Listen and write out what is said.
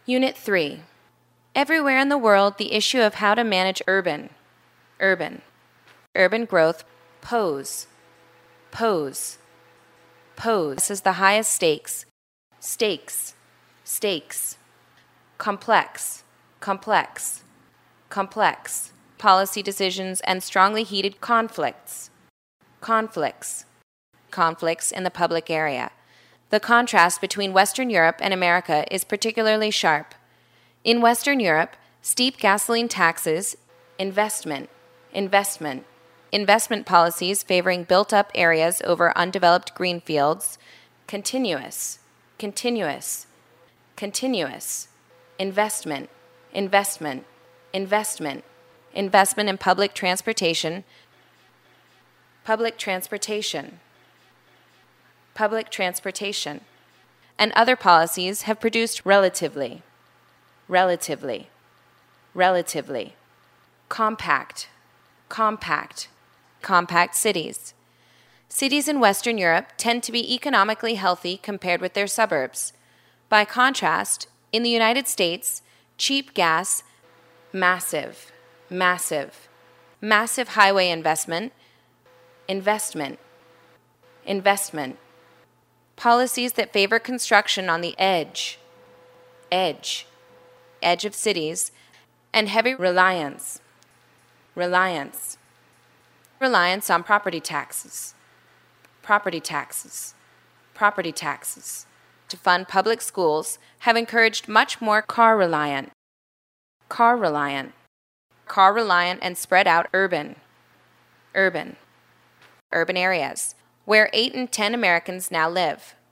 Unit 3. Everywhere in the world, the issue of how to manage urban growth pose. This is the highest stakes, complex, policy decisions and strongly heated conflicts in the public area. The contrast between Western Europe and America is particularly sharp. In Western Europe, steep gasoline taxes, investment policies favoring built-up areas over undeveloped green fields, continuous, investment in public transportation, and other policies have produced relatively compact cities. Cities in Western Europe tend to be economically healthy compared with their suburbs. By contrast, in the United States, cheap gas, massive highway investment, policies that favor construction on the edge of cities, and heavy reliance on property taxes to fund public schools have encouraged much more car reliant and spread out urban areas, where 8 in 10 Americans now live.